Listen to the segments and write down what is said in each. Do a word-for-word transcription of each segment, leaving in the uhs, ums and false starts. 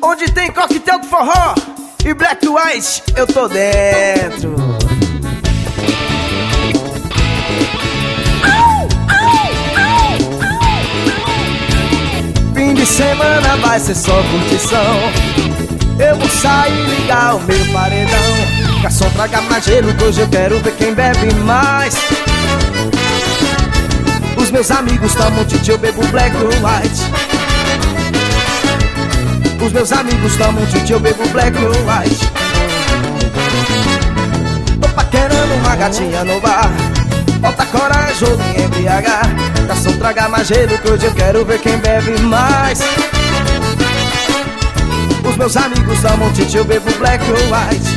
Onde tem coquetel do forró e black white, eu tô dentro. Fim de semana vai ser só curtição. Eu vou sair e ligar o meu paredão. Garçom, traga mais gelo que hoje eu quero ver quem bebe mais. Os meus amigos tomam titi, eu bebo black white. Os meus amigos tomam titi, eu bebo black white. Tô paquerando uma gatinha no bar. Falta coragem ou me embriagar. Garçom, traga mais gelo que hoje eu quero ver quem bebe mais. Os meus amigos tomam titi, eu bebo black white.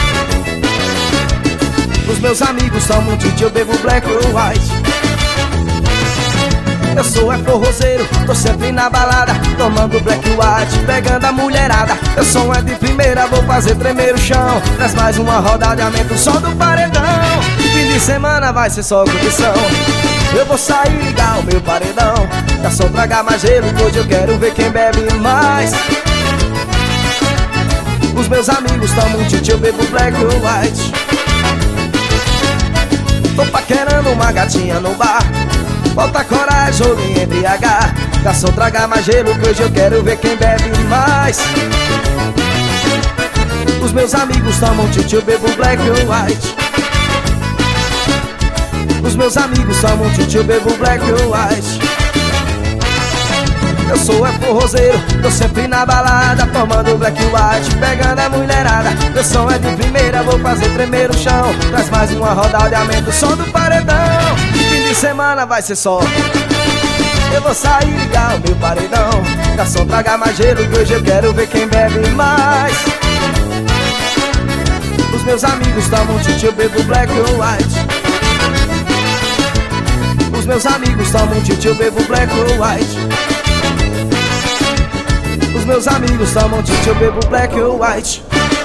Os meus amigos tomam titi, eu bebo black white. Eu sou é forrozeiro, tô sempre na balada, tomando black white, pegando a mulherada. Eu sou é de primeira, vou fazer tremer o chão. Traz mais uma rodada e aumenta o som do paredão. Fim de semana vai ser só curtição. Eu vou sair e ligar o meu paredão. Garçom, traga mais gelo que hoje eu quero ver quem bebe mais. Os meus amigos tomam titi, eu bebo black white. Tô paquerando uma gatinha no bar. Falta coragem ou me embriagar. Garçom, traga mais gelo que hoje eu quero ver quem bebe mais. Os meus amigos tomam titi, eu bebo black white. Os meus amigos tomam titi, eu bebo black white. Eu sou é forrozeiro, tô sempre na balada, tomando black white, pegando a mulherada. Meu som é de primeira, vou fazer tremer o chão. Traz mais uma rodada e aumenta o som do paredão. Fim de semana vai ser só. Eu vou sair e ligar o meu paredão. Garçom, traga mais gelo que hoje eu quero ver quem bebe mais. Os meus amigos tomam titi, eu bebo black white. Os meus amigos tomam titi, eu bebo black white. Os meus amigos tomam titi, eu bebo black white.